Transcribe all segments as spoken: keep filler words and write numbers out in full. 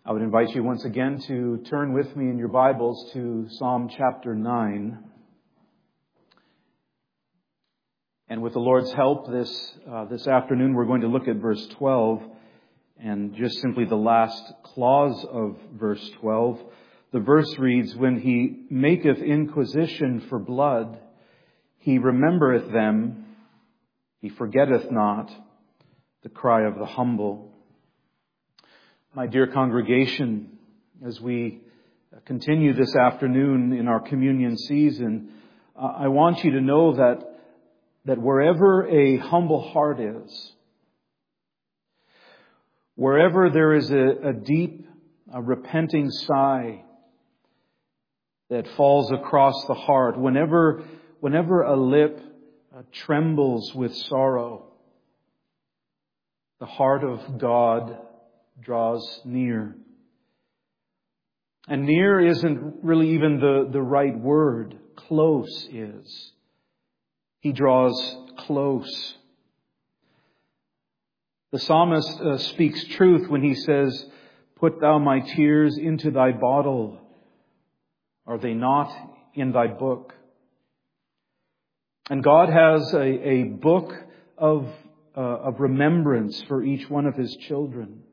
I would invite you once again to turn with me in your Bibles to Psalm chapter nine. And with the Lord's help this uh, this afternoon, we're going to look at verse twelve and just simply the last clause of verse twelve. The verse reads, "When he maketh inquisition for blood, he remembereth them, he forgetteth not the cry of the humble." My dear congregation, as we continue this afternoon in our communion season, uh, I want you to know that, that wherever a humble heart is, wherever there is a, a deep, a repenting sigh that falls across the heart, whenever, whenever a lip uh, trembles with sorrow, the heart of God draws near. And near isn't really even the, the right word. Close is. He draws close. The psalmist uh, speaks truth when he says, "Put thou my tears into thy bottle. Are they not in thy book?" And God has a, a book of, uh, of remembrance for each one of His children.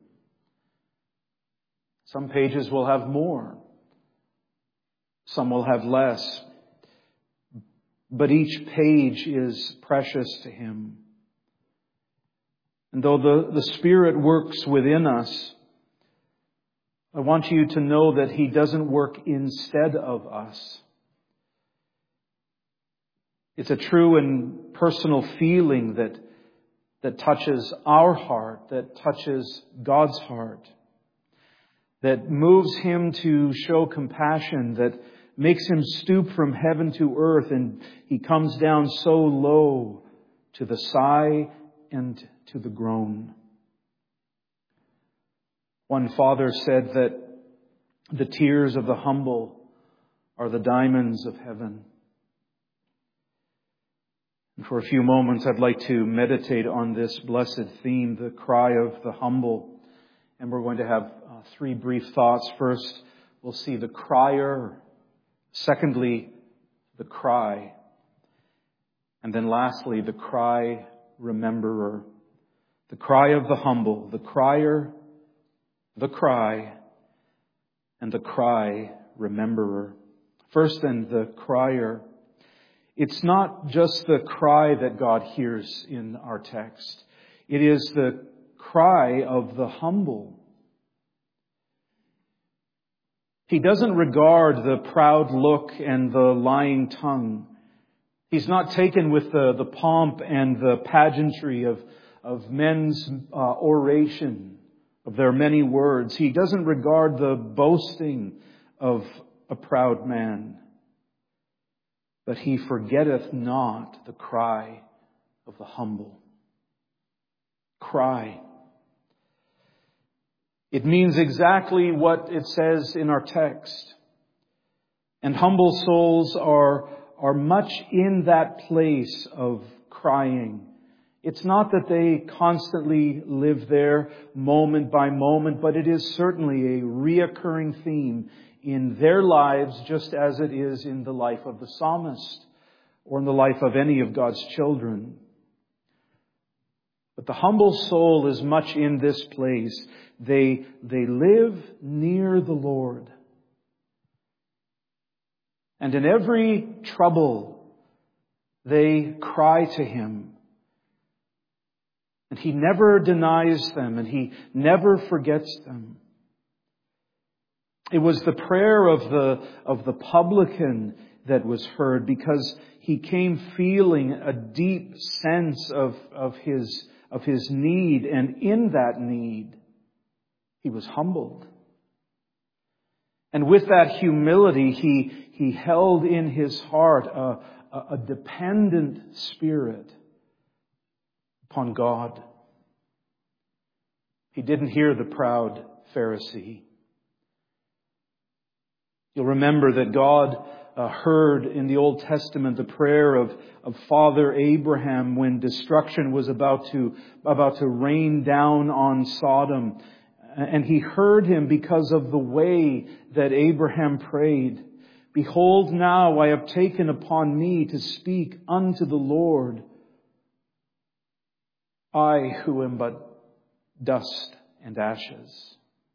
Some pages will have more. Some will have less. But each page is precious to Him. And though the, the Spirit works within us, I want you to know that He doesn't work instead of us. It's a true and personal feeling that, that touches our heart, that touches God's heart, that moves Him to show compassion, that makes Him stoop from heaven to earth, and He comes down so low to the sigh and to the groan. One father said that the tears of the humble are the diamonds of heaven. And for a few moments, I'd like to meditate on this blessed theme, the cry of the humble. And we're going to have uh, three brief thoughts. First, we'll see the crier. Secondly, the cry. And then lastly, the cry rememberer. The cry of the humble, the crier, the cry, and the cry rememberer. First then, the crier. It's not just the cry that God hears in our text. It is the cry of the humble. He doesn't regard the proud look and the lying tongue. He's not taken with the, the pomp and the pageantry of, of men's uh, oration, of their many words. He doesn't regard the boasting of a proud man. But he forgetteth not the cry of the humble. Cry. It means exactly what it says in our text. And humble souls are, are much in that place of crying. It's not that they constantly live there moment by moment, but it is certainly a reoccurring theme in their lives, just as it is in the life of the psalmist or in the life of any of God's children. But the humble soul is much in this place. They, they live near the Lord. And in every trouble, they cry to Him. And He never denies them, and He never forgets them. It was the prayer of the, of the publican that was heard, because he came feeling a deep sense of, of his, of his need, and in that need, he was humbled. And with that humility, he, he held in his heart a, a, a dependent spirit upon God. He didn't hear the proud Pharisee. You'll remember that God uh, heard in the Old Testament the prayer of, of Father Abraham when destruction was about to, about to rain down on Sodom. And he heard him because of the way that Abraham prayed. Behold, now I have taken upon me to speak unto the Lord, I who am but dust and ashes.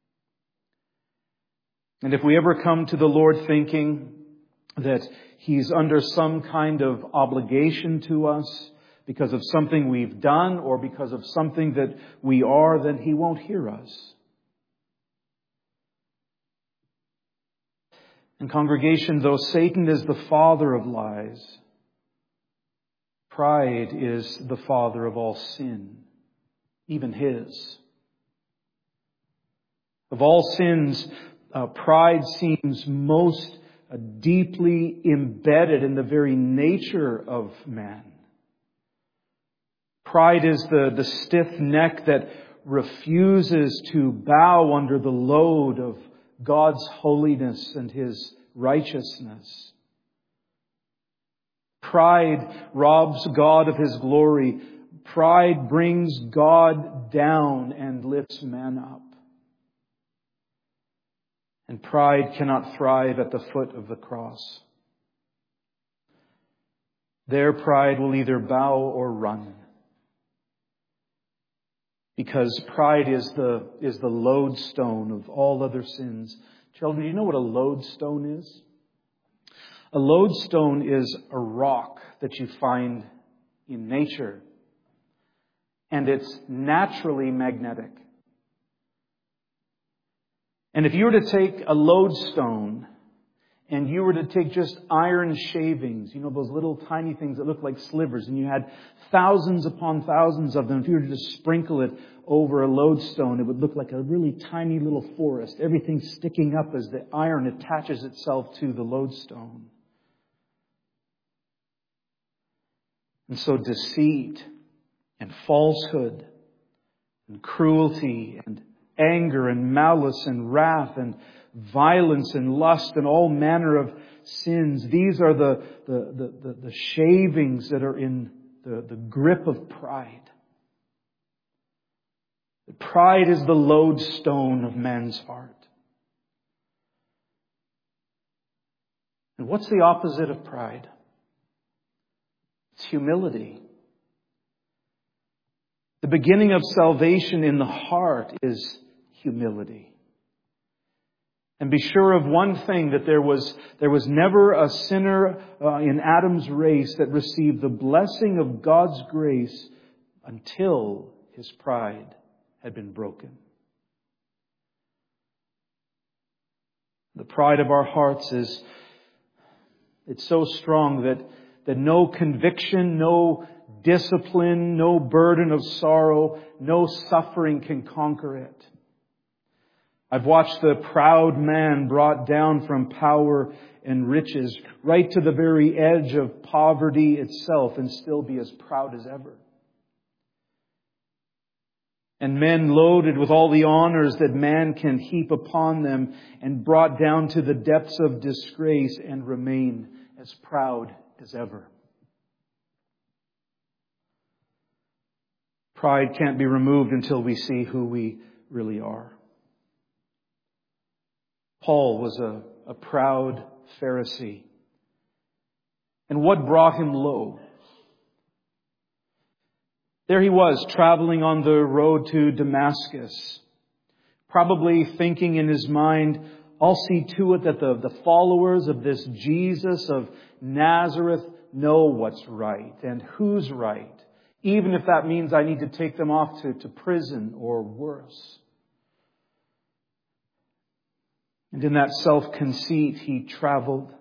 And if we ever come to the Lord thinking that He's under some kind of obligation to us because of something we've done or because of something that we are, then He won't hear us. And congregation, though Satan is the father of lies, pride is the father of all sin, even his. Of all sins, uh, pride seems most uh, deeply embedded in the very nature of man. Pride is the, the stiff neck that refuses to bow under the load of God's holiness and His righteousness. Pride robs God of His glory. Pride brings God down and lifts man up. And pride cannot thrive at the foot of the cross. Their pride will either bow or run. Because pride is the, is the lodestone of all other sins. Children, do you know what a lodestone is? A lodestone is a rock that you find in nature. And it's naturally magnetic. And if you were to take a lodestone and you were to take just iron shavings, you know, those little tiny things that look like slivers, and you had thousands upon thousands of them, if you were to just sprinkle it over a lodestone, it would look like a really tiny little forest, everything sticking up as the iron attaches itself to the lodestone. And so deceit and falsehood and cruelty and anger and malice and wrath and violence and lust and all manner of sins. These are the, the, the, the, the shavings that are in the, the grip of pride. Pride is the lodestone of man's heart. And what's the opposite of pride? It's humility. The beginning of salvation in the heart is humility. And be sure of one thing, that there was, there was never a sinner uh, in Adam's race that received the blessing of God's grace until his pride had been broken. The pride of our hearts is, it's so strong that, that no conviction, no discipline, no burden of sorrow, no suffering can conquer it. I've watched the proud man brought down from power and riches right to the very edge of poverty itself and still be as proud as ever. And men loaded with all the honors that man can heap upon them and brought down to the depths of disgrace and remain as proud as ever. Pride can't be removed until we see who we really are. Paul was a, a proud Pharisee. And what brought him low? There he was, traveling on the road to Damascus, probably thinking in his mind, I'll see to it that the, the followers of this Jesus of Nazareth know what's right and who's right, even if that means I need to take them off to, to prison or worse. And in that self-conceit, he traveled.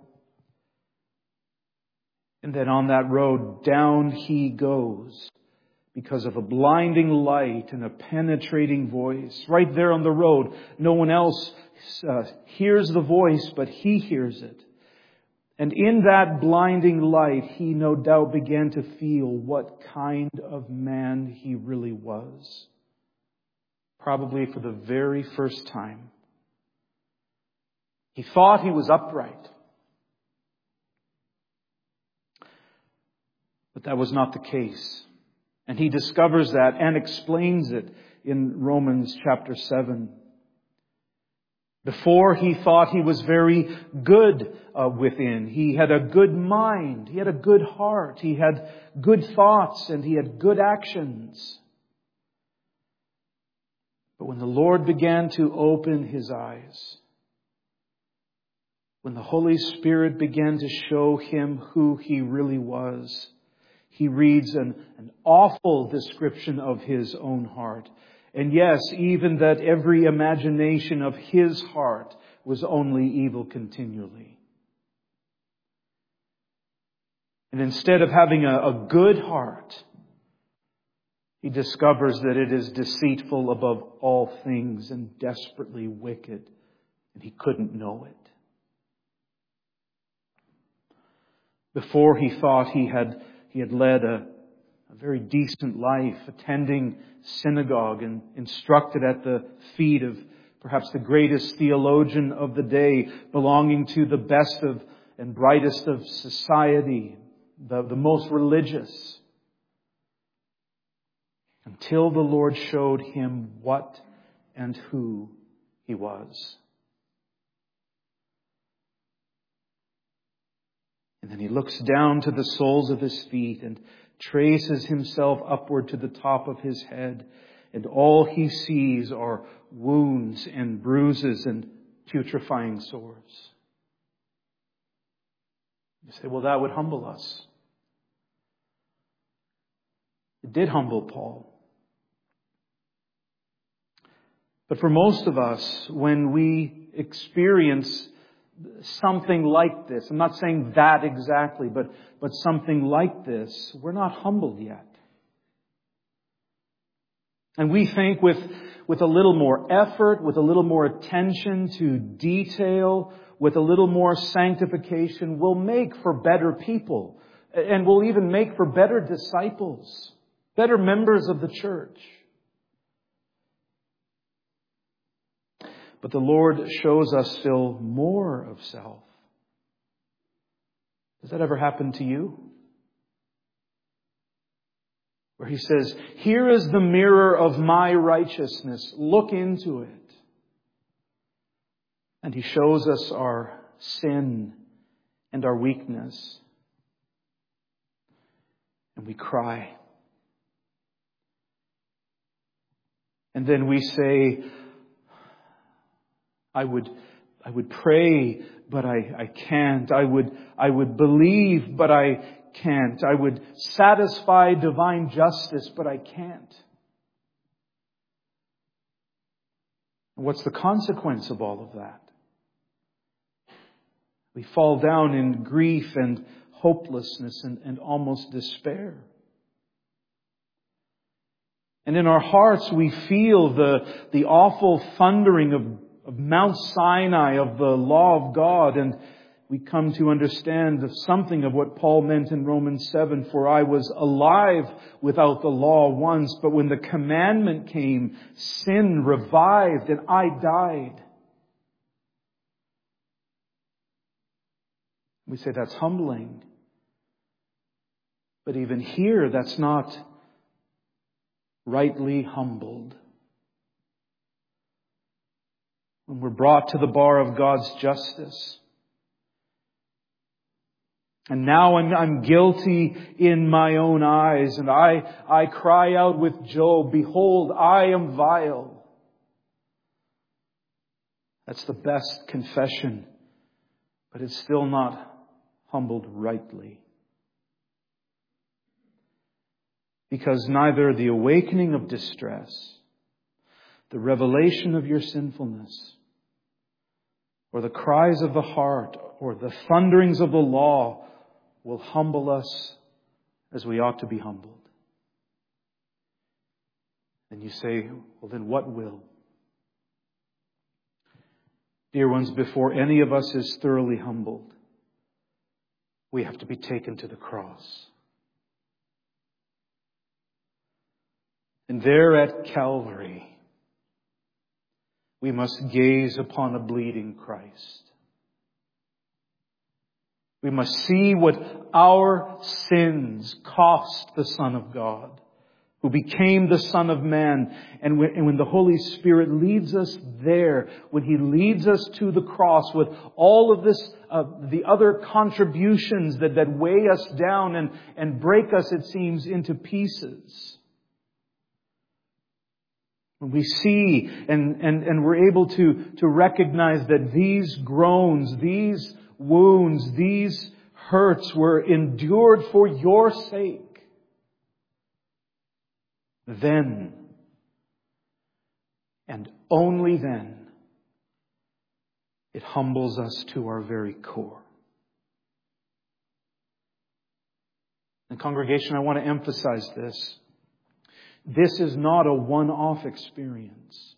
And then on that road, down he goes because of a blinding light and a penetrating voice. Right there on the road, no one else uh, hears the voice, but he hears it. And in that blinding light, he no doubt began to feel what kind of man he really was. Probably for the very first time. He thought he was upright. But that was not the case. And he discovers that and explains it in Romans chapter seven. Before, he thought he was very good uh, within. He had a good mind. He had a good heart. He had good thoughts and he had good actions. But when the Lord began to open his eyes, when the Holy Spirit began to show him who he really was, he reads an, an awful description of his own heart. And yes, even that every imagination of his heart was only evil continually. And instead of having a, a good heart, he discovers that it is deceitful above all things and desperately wicked, and he couldn't know it. Before, he thought he had he had led a, a very decent life, attending synagogue and instructed at the feet of perhaps the greatest theologian of the day, belonging to the best of and brightest of society, the, the most religious. Until the Lord showed him what and who he was. And then he looks down to the soles of his feet and traces himself upward to the top of his head. And all he sees are wounds and bruises and putrefying sores. You say, well, that would humble us. It did humble Paul. But for most of us, when we experience something like this, I'm not saying that exactly, but, but something like this, we're not humbled yet. And we think with, with a little more effort, with a little more attention to detail, with a little more sanctification, we'll make for better people. And we'll even make for better disciples, better members of the church. But the Lord shows us still more of self. Does that ever happen to you? Where he says, here is the mirror of my righteousness. Look into it. And he shows us our sin and our weakness. And we cry. And then we say, I would, I would pray, but I, I can't. I would, I would believe, but I can't. I would satisfy divine justice, but I can't. And what's the consequence of all of that? We fall down in grief and hopelessness and, and almost despair. And in our hearts we feel the, the awful thundering of of Mount Sinai, of the law of God, and we come to understand something of what Paul meant in Romans seven, for I was alive without the law once, but when the commandment came, sin revived and I died. We say that's humbling. But even here, that's not rightly humbled. When we're brought to the bar of God's justice. And now I'm, I'm guilty in my own eyes. And I, I cry out with Job, behold, I am vile. That's the best confession. But it's still not humbled rightly. Because neither the awakening of distress, the revelation of your sinfulness, or the cries of the heart, or the thunderings of the law will humble us as we ought to be humbled. And you say, well, then what will? Dear ones, before any of us is thoroughly humbled, we have to be taken to the cross. And there at Calvary, we must gaze upon a bleeding Christ. We must see what our sins cost the Son of God who became the Son of Man. And when, and when the Holy Spirit leads us there, when He leads us to the cross with all of this, uh, the other contributions that, that weigh us down and, and break us, it seems, into pieces. When we see and, and, and we're able to, to recognize that these groans, these wounds, these hurts were endured for your sake, then, and only then, it humbles us to our very core. And congregation, I want to emphasize this. This is not a one-off experience.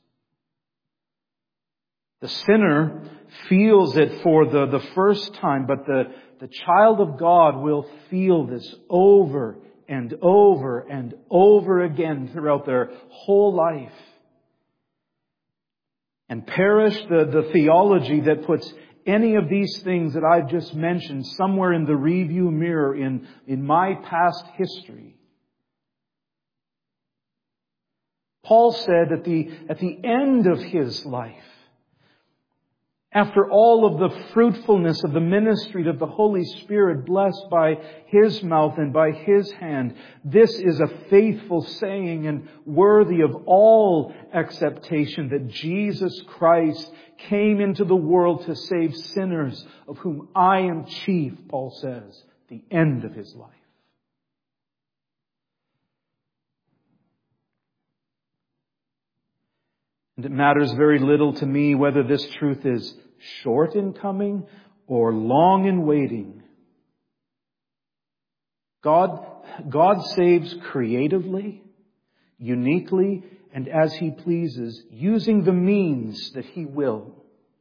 The sinner feels it for the, the first time, but the, the child of God will feel this over and over and over again throughout their whole life. And perish the, the theology that puts any of these things that I've just mentioned somewhere in the review mirror in, in my past history. Paul said at the, at the end of his life, after all of the fruitfulness of the ministry of the Holy Spirit blessed by His mouth and by His hand, this is a faithful saying and worthy of all acceptation that Jesus Christ came into the world to save sinners, of whom I am chief, Paul says, the end of His life. And it matters very little to me whether this truth is short in coming or long in waiting. God, God saves creatively, uniquely, and as He pleases, using the means that He will.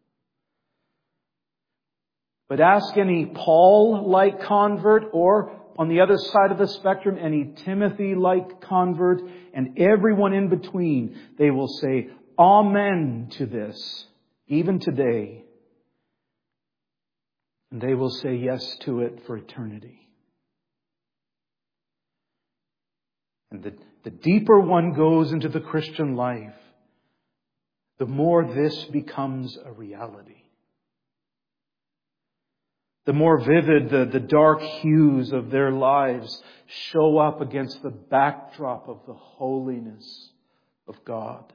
But ask any Paul-like convert, or on the other side of the spectrum, any Timothy-like convert, and everyone in between, they will say, Amen to this, even today. And they will say yes to it for eternity. And the, the deeper one goes into the Christian life, the more this becomes a reality. The more vivid the, the dark hues of their lives show up against the backdrop of the holiness of God.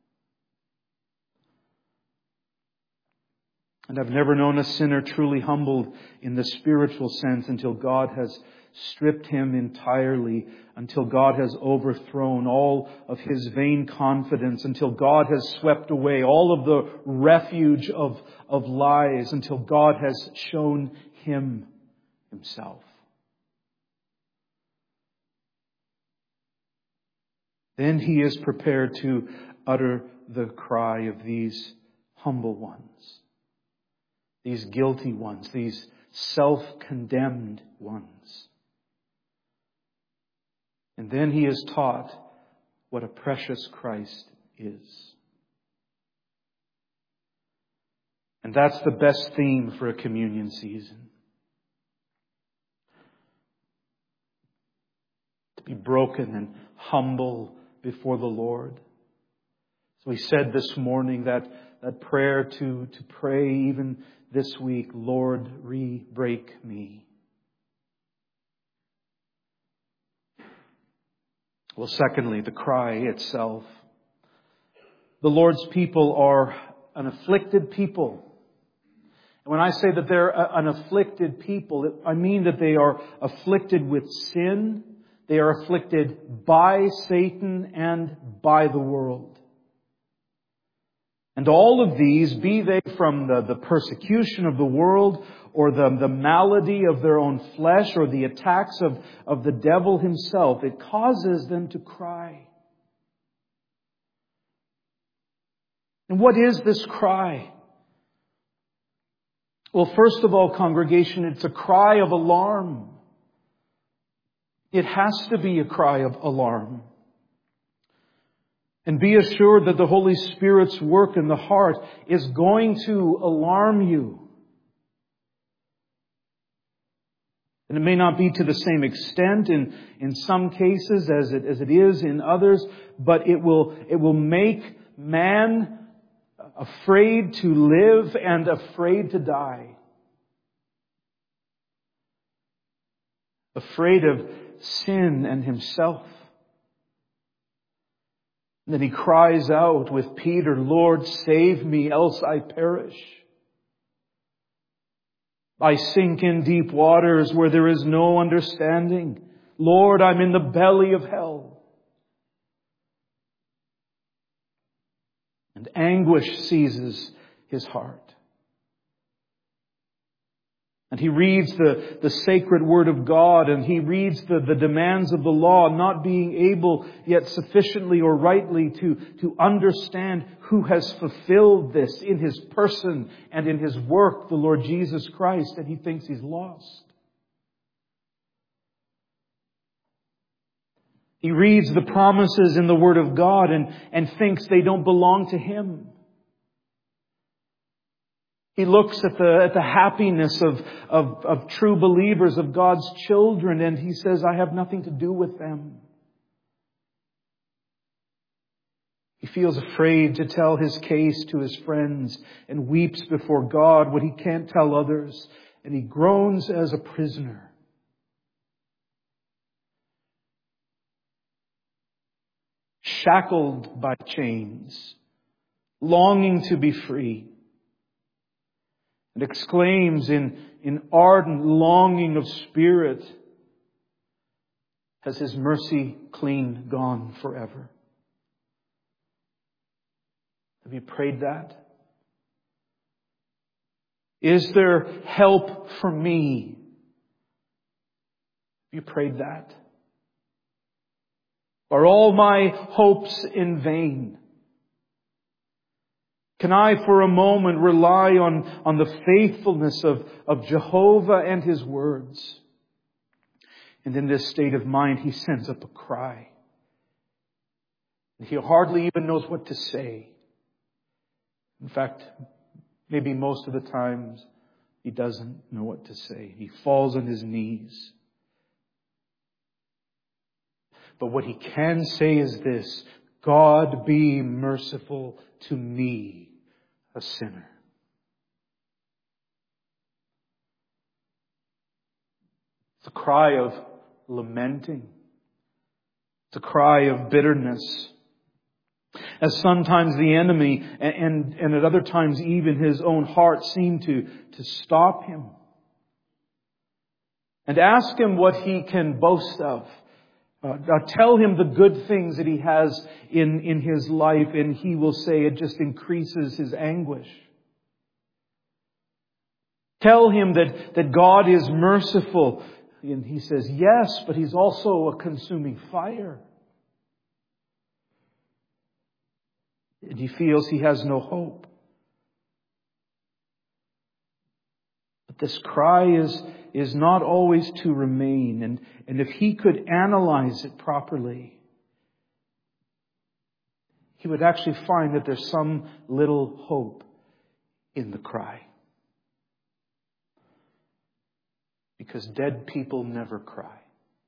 And I've never known a sinner truly humbled in the spiritual sense until God has stripped him entirely, until God has overthrown all of his vain confidence, until God has swept away all of the refuge of, of lies, until God has shown him Himself. Then he is prepared to utter the cry of these humble ones. These guilty ones, these self-condemned ones. And then he is taught what a precious Christ is. And that's the best theme for a communion season. To be broken and humble before the Lord. So we said this morning that, that prayer to, to pray even this week, Lord, re-break me. Well, secondly, the cry itself. The Lord's people are an afflicted people. And when I say that they're an afflicted people, I mean that they are afflicted with sin. They are afflicted by Satan and by the world. And all of these, be they from the, the persecution of the world or the, the malady of their own flesh or the attacks of, of the devil himself, it causes them to cry. And what is this cry? Well, first of all, congregation, it's a cry of alarm. It has to be a cry of alarm. And be assured that the Holy Spirit's work in the heart is going to alarm you. And it may not be to the same extent in, in some cases as it, as it is in others, but it will, it will make man afraid to live and afraid to die. Afraid of sin and himself. And then he cries out with Peter, "Lord, save me, else I perish. I sink in deep waters where there is no understanding. Lord, I'm in the belly of hell." And anguish seizes his heart. And he reads the, the sacred Word of God, and he reads the, the demands of the law, not being able yet sufficiently or rightly to, to understand who has fulfilled this in his person and in his work, the Lord Jesus Christ, and he thinks he's lost. He reads the promises in the Word of God and, and thinks they don't belong to him. He looks at the, at the happiness of, of, of true believers, of God's children, and he says, "I have nothing to do with them." He feels afraid to tell his case to his friends and weeps before God what he can't tell others, and he groans as a prisoner. Shackled by chains, longing to be free. And exclaims in, in ardent longing of spirit, "Has his mercy clean gone forever?" Have you prayed that? Is there help for me? Have you prayed that? Are all my hopes in vain? Can I for a moment rely on, on the faithfulness of, of Jehovah and His words? And in this state of mind, he sends up a cry. He hardly even knows what to say. In fact, maybe most of the times he doesn't know what to say. He falls on his knees. But what he can say is this: "God, be merciful to me, a sinner." It's a cry of lamenting. It's a cry of bitterness. As sometimes the enemy and, and at other times even his own heart seem to, to stop him and ask him what he can boast of. Uh, uh, tell him the good things that he has in, in his life, and he will say it just increases his anguish. Tell him that, that God is merciful, and he says yes, but He's also a consuming fire. And he feels he has no hope. But this cry is, is not always to remain. And, and if he could analyze it properly, he would actually find that there's some little hope in the cry. Because dead people never cry.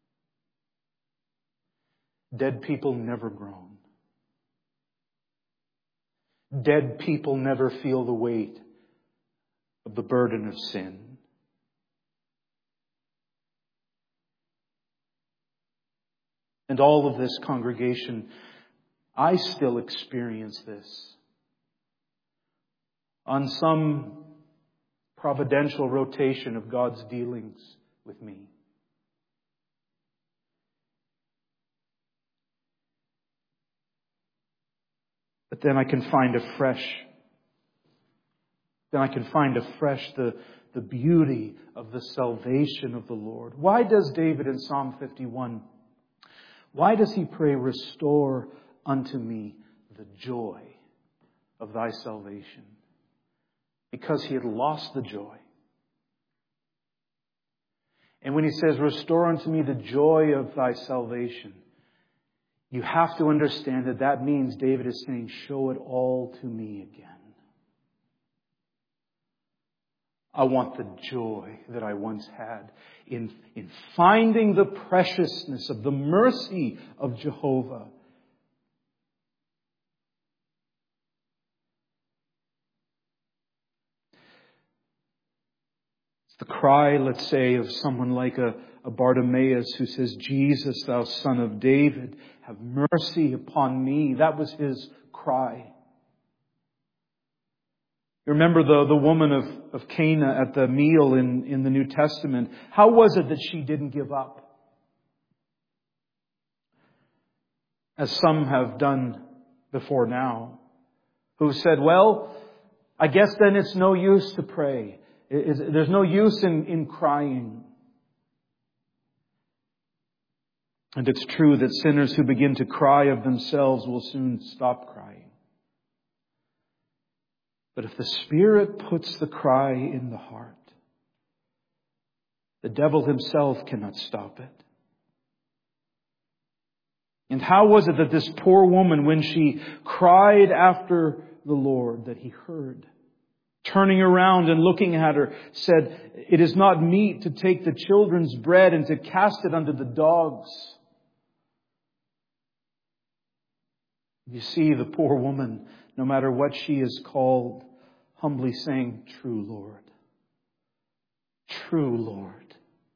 Dead people never groan. Dead people never feel the weight of the burden of sin. And all of this, congregation, I still experience this. On some providential rotation of God's dealings with me. But then I can find afresh, then I can find afresh the, the beauty of the salvation of the Lord. Why does David in Psalm fifty-one, why does he pray, "Restore unto me the joy of thy salvation"? Because he had lost the joy. And when he says, "Restore unto me the joy of thy salvation," you have to understand that that means David is saying, "Show it all to me again. I want the joy that I once had in, in finding the preciousness of the mercy of Jehovah. It's the cry, let's say, of someone like a, a Bartimaeus who says, Jesus, thou son of David, have mercy upon me. That was his cry. You remember the, the woman of, of Cana at the meal in, in the New Testament. How was it that she didn't give up? As some have done before now, who said, well, I guess then it's no use to pray. It, it, there's no use in, in crying. And it's true that sinners who begin to cry of themselves will soon stop crying. But if the Spirit puts the cry in the heart, the devil himself cannot stop it. And how was it that this poor woman, when she cried after the Lord, that he heard? Turning around and looking at her, said, it is not meet to take the children's bread and to cast it unto the dogs. You see the poor woman, no matter what she is called, humbly saying, true Lord, true Lord,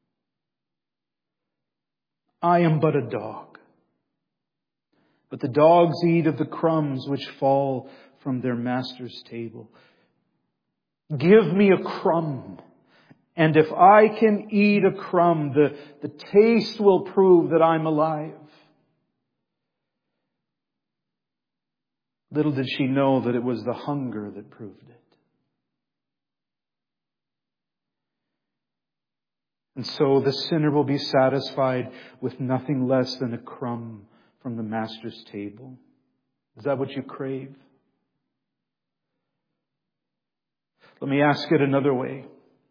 I am but a dog, but the dogs eat of the crumbs which fall from their master's table. Give me a crumb, and if I can eat a crumb, the, the taste will prove that I'm alive. Little did she know that it was the hunger that proved it. And so the sinner will be satisfied with nothing less than a crumb from the Master's table. Is that what you crave? Let me ask it another way.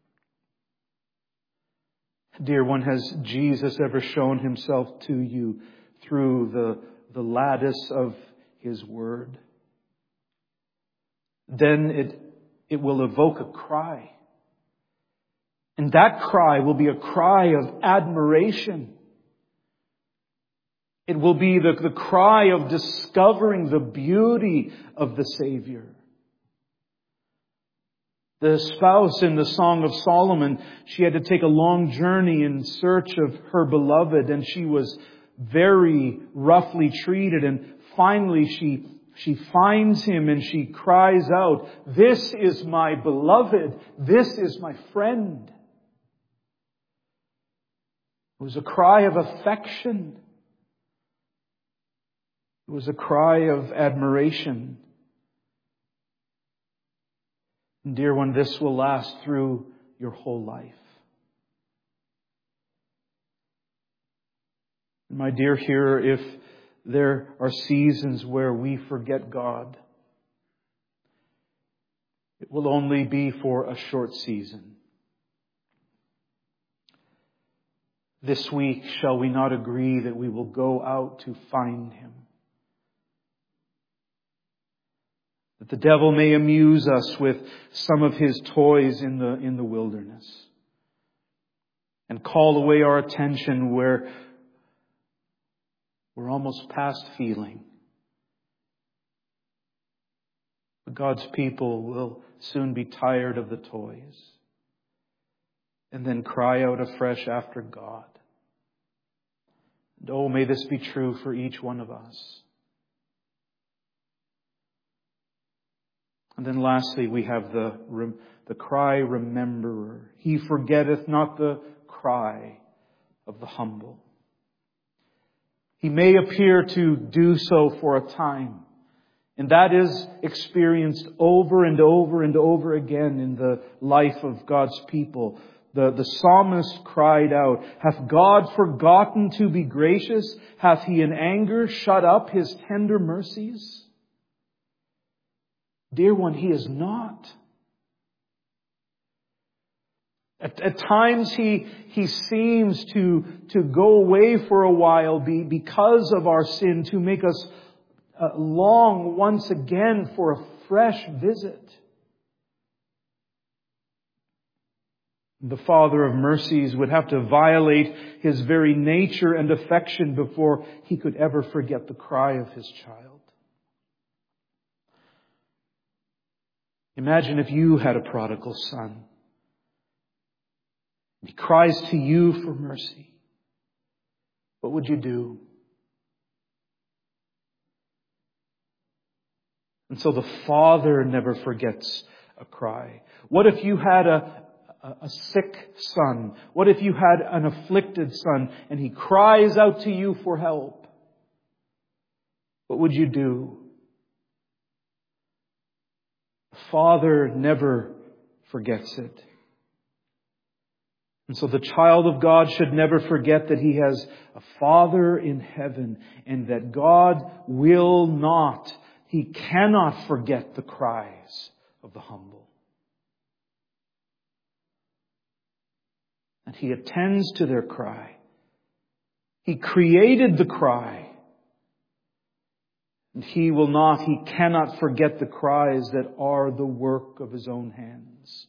Dear one, has Jesus ever shown himself to you through the, the lattice of his word? Then it, it will evoke a cry. And that cry will be a cry of admiration. It will be the, the cry of discovering the beauty of the Savior. The spouse in the Song of Solomon, she had to take a long journey in search of her beloved, and she was very roughly treated. And finally she, she finds him and she cries out, "This is my beloved. This is my friend." It was a cry of affection. It was a cry of admiration. And dear one, this will last through your whole life. My dear hearer, if there are seasons where we forget God, it will only be for a short season. This week, shall we not agree that we will go out to find Him? That the devil may amuse us with some of his toys in the, in the wilderness and call away our attention where we're almost past feeling. But God's people will soon be tired of the toys and then cry out afresh after God. And oh, may this be true for each one of us. And then lastly, we have the, the cry rememberer. He forgetteth not the cry of the humble. He may appear to do so for a time. And that is experienced over and over and over again in the life of God's people. The, the psalmist cried out, "Hath God forgotten to be gracious? Hath He in anger shut up His tender mercies?" Dear one, He is not. At, at times He, He seems to, to go away for a while be, because of our sin, to make us uh, long once again for a fresh visit. The Father of mercies would have to violate His very nature and affection before He could ever forget the cry of His child. Imagine if you had a prodigal son. He cries to you for mercy. What would you do? And so the Father never forgets a cry. What if you had a, a, a sick son? What if you had an afflicted son and he cries out to you for help? What would you do? The Father never forgets it. And so the child of God should never forget that he has a Father in heaven and that God will not, He cannot forget the cries of the humble. And He attends to their cry. He created the cry. And He will not, He cannot forget the cries that are the work of His own hands.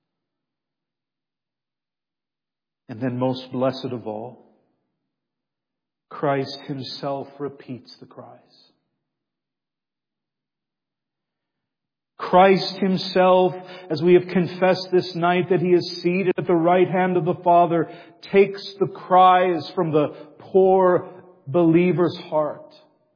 And then most blessed of all, Christ Himself repeats the cries. Christ Himself, as we have confessed this night that He is seated at the right hand of the Father, takes the cries from the poor believer's heart.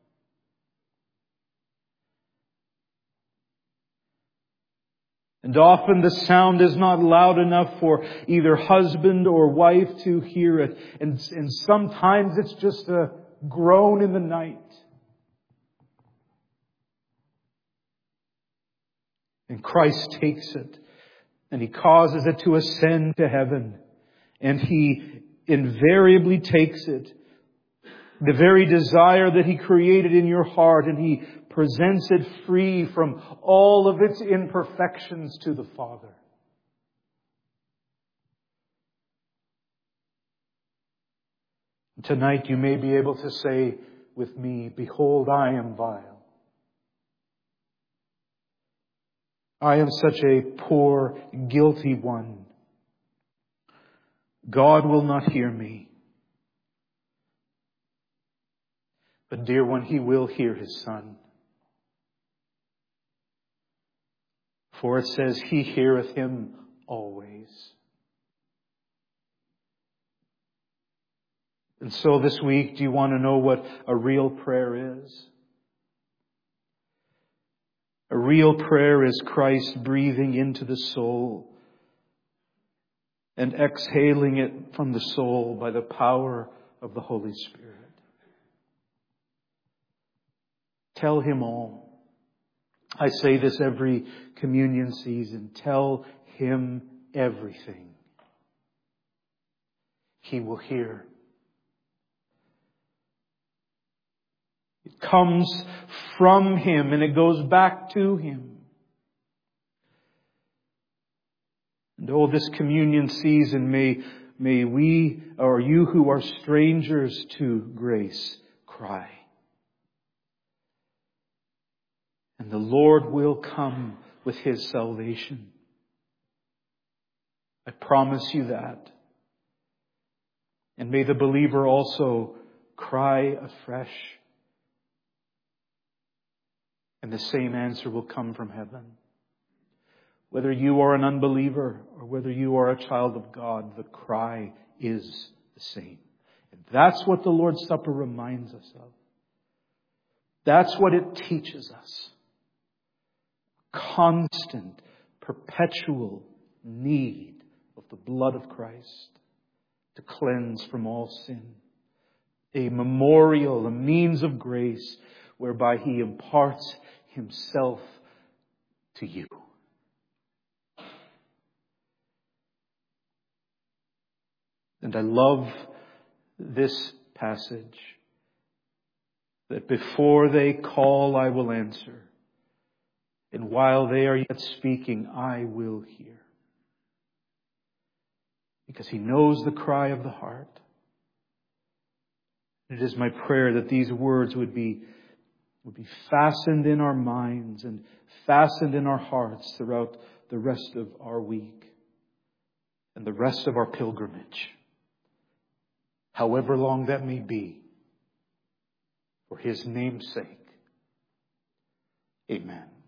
And often the sound is not loud enough for either husband or wife to hear it. And, and sometimes it's just a groan in the night. And Christ takes it and He causes it to ascend to heaven. And He invariably takes it, the very desire that He created in your heart, and He presents it free from all of its imperfections to the Father. Tonight you may be able to say with me, "Behold, I am vile. I am such a poor, guilty one. God will not hear me. But dear one, He will hear His Son. For it says, He heareth him always." And so this week, do you want to know what a real prayer is? A real prayer is Christ breathing into the soul and exhaling it from the soul by the power of the Holy Spirit. Tell Him all. I say this every communion season. Tell Him everything. He will hear. It comes from Him and it goes back to Him. And oh, this communion season, may, may we, or you who are strangers to grace, cry. And the Lord will come with His salvation. I promise you that. And may the believer also cry afresh. And the same answer will come from heaven. Whether you are an unbeliever or whether you are a child of God, the cry is the same. And that's what the Lord's Supper reminds us of. That's what it teaches us. Constant, perpetual need of the blood of Christ to cleanse from all sin. A memorial, a means of grace whereby He imparts Himself to you. And I love this passage, that before they call, I will answer. And while they are yet speaking, I will hear. Because He knows the cry of the heart. It is my prayer that these words would be, would be fastened in our minds and fastened in our hearts throughout the rest of our week. and the rest of our pilgrimage, however long that may be, for His name's sake. Amen.